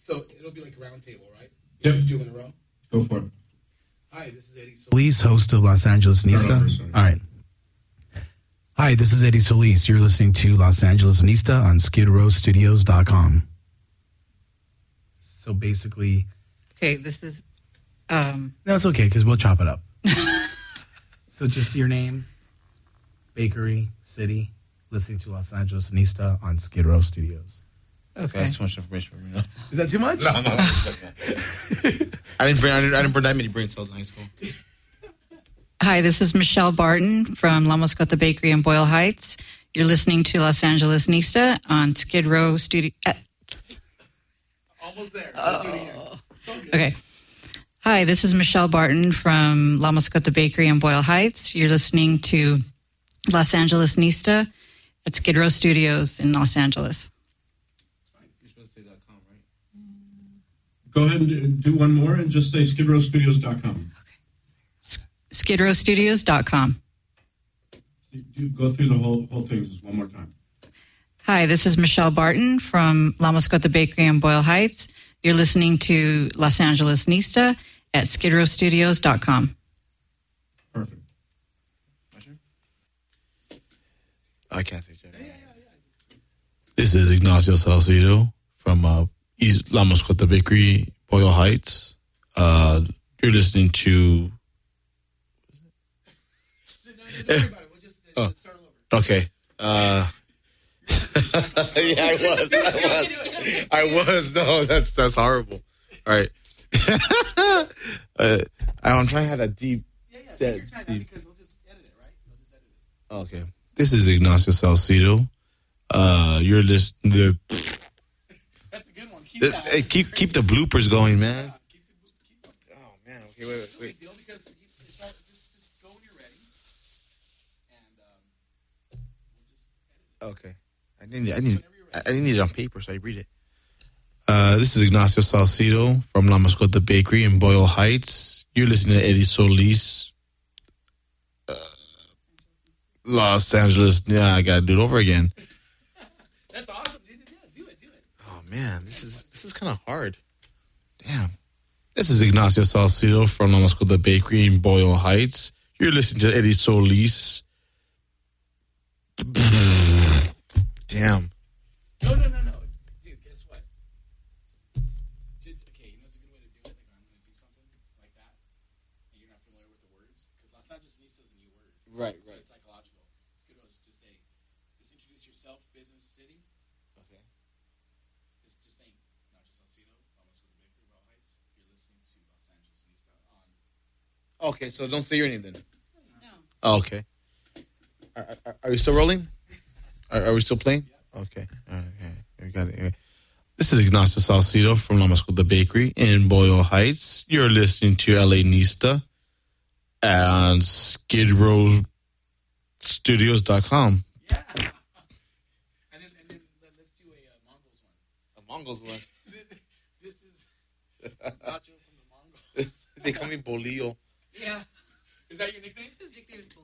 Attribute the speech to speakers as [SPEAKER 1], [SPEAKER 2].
[SPEAKER 1] So it'll be like a round table, right?
[SPEAKER 2] Yep.
[SPEAKER 1] Just 2 in a row.
[SPEAKER 2] Go for it.
[SPEAKER 1] Hi, this is Eddie Solis, host of Los Angeles Nista. All right. Hi, this is Eddie Solis. You're listening to Los Angeles Nista on SkidRowStudios.com. So basically...
[SPEAKER 3] Okay, this is...
[SPEAKER 1] No, it's okay, because we'll chop it up. So just your name, bakery, city, listening to Los Angeles Nista on Skid Row Studios.
[SPEAKER 3] Okay.
[SPEAKER 4] That's too much information for me. No.
[SPEAKER 1] Is that too much?
[SPEAKER 4] No. I didn't burn that many brain cells in high school.
[SPEAKER 3] Hi, this is Michelle Barton from La Moscota Bakery in Boyle Heights. You're listening to Los Angeles Nista on Skid Row Studio.
[SPEAKER 1] Almost there. Let's do it again. It's all good.
[SPEAKER 3] Okay. Hi, this is Michelle Barton from La Moscota Bakery in Boyle Heights. You're listening to Los Angeles Nista at Skid Row Studios in Los Angeles.
[SPEAKER 4] You're supposed to say .com, right?
[SPEAKER 2] Go ahead and do one more and just say skidrowstudios.com.
[SPEAKER 3] SkidRowStudios.com.
[SPEAKER 2] You go through the whole thing just one more time.
[SPEAKER 3] Hi, this is Michelle Barton from La Moscota Bakery in Boyle Heights. You're listening to Los Angeles Nista at SkidRowStudios.com.
[SPEAKER 2] Perfect.
[SPEAKER 4] I can't say that.
[SPEAKER 5] This is Ignacio Salcido from East La Moscota Bakery, Boyle Heights. You're listening to... Okay. Yeah, I was. No, that's horrible. All right. I'm trying to have that deep.
[SPEAKER 1] Take your time now because we'll just edit it, right? We'll just edit it.
[SPEAKER 5] Okay. This is Ignacio Salcido. You're listening.
[SPEAKER 1] That's a good one. Keep that.
[SPEAKER 5] Hey, keep the bloopers going, man.
[SPEAKER 1] Yeah, keep them.
[SPEAKER 5] Oh man. Okay, wait.
[SPEAKER 1] No big deal because just go when you're ready, and we'll just edit it.
[SPEAKER 5] Okay. I need it on paper so I read it. This is Ignacio Salcido from La Moscota Bakery in Boyle Heights. You're listening to Eddie Solis, Los Angeles. Yeah, I gotta do it over again.
[SPEAKER 1] That's awesome. Yeah, do it.
[SPEAKER 5] Oh man, this is kind of hard. Damn. This is Ignacio Salcido from La Moscota Bakery in Boyle Heights. You're listening to Eddie Solis. Damn.
[SPEAKER 1] No. Dude, guess what? Okay, you know what's a good way to do it? Like, I'm going to do something like that, and you're not familiar with the words? Because Los Angeles Nista is a new word.
[SPEAKER 4] Right.
[SPEAKER 1] So it's psychological. It's good to just say, just introduce yourself, business, city.
[SPEAKER 4] Okay.
[SPEAKER 1] Just saying, not just Salcido, almost with the Bakery, Well Heights. You're listening to Los Angeles Nista on...
[SPEAKER 5] Okay, so don't say your name then.
[SPEAKER 3] No.
[SPEAKER 5] Oh, okay. Are we still rolling? Are we still playing? Okay. All right. We got it. This is Ignacio Salcido from La Moscota Bakery in Boyle Heights. You're listening to LA Nista and SkidRowStudios.com.
[SPEAKER 1] Yeah. And then let's do a Mongols one.
[SPEAKER 4] A Mongols one.
[SPEAKER 1] This is Nacho from the Mongols.
[SPEAKER 4] They call me Bolillo.
[SPEAKER 3] Yeah.
[SPEAKER 1] Is that your nickname?
[SPEAKER 3] His nickname is